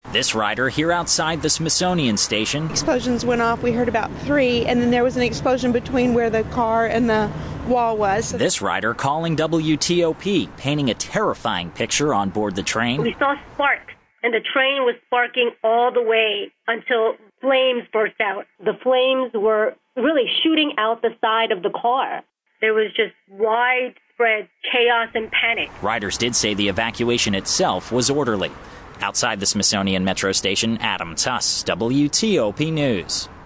This rider here outside the Smithsonian Station. Explosions went off. We heard about 3, and then there was an explosion between where the car and the wall was. This rider calling WTOP, painting a terrifying picture on board the train. We saw sparks, and the train was sparking all the way until flames burst out. The flames were really shooting out the side of the car. There was just widespread chaos and panic. Riders did say the evacuation itself was orderly. Outside the Smithsonian Metro Station, Adam Tuss, WTOP News.